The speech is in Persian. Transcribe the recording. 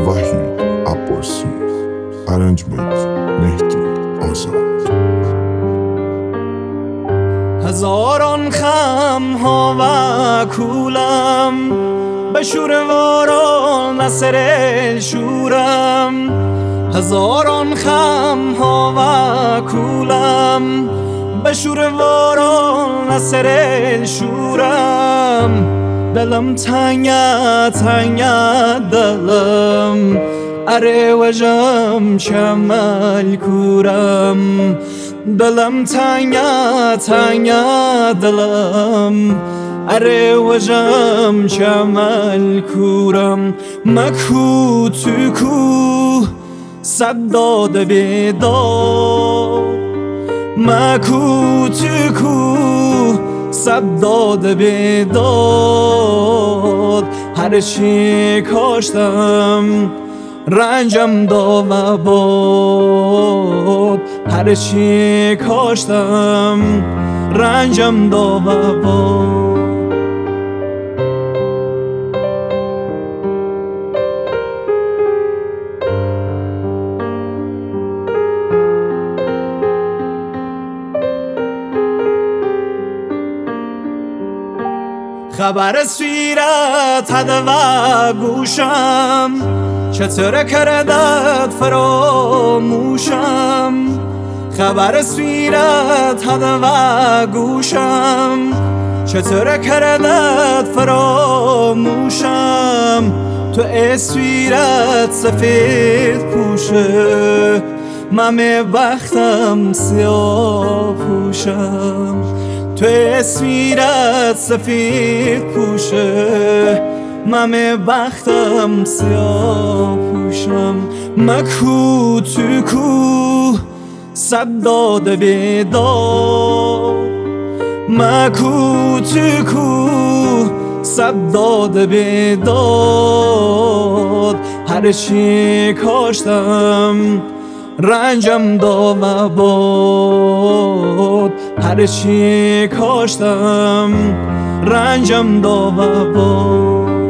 وحید عباسی. ارنجمنت مهدی آزاد. هزاران خم ها و کولم به شورواران نصر شورم. هزاران خم ها و کولم به شورواران نصر شورم. دلم تنگه تنگه دلم اره وجم شمال کورم. دلم تنگه تنگه دلم اره وجم شمال کورم. مکو تو کو صد داده بیدار. مکو تو کو صد داده بیداد. هر چی کاشتم رنجم داو باد. هر چی کاشتم رنجم داو باد. خبر سیرت هده و گوشم، چطور کردت فراموشم. خبر سیرت هده و گوشم، چطور کردت فراموشم. تو اسویرت سفید پوشه، من بختم سیاه پوشم. تو اسویرت سفید پوشه، من بختم سیاه پوشم. مکو تو کو صد داده بیدار. مکو تو کو صد داده بیداد. هر چی کاشتم رنجم داو باد. هر چی کاشتم رنجم داو باد.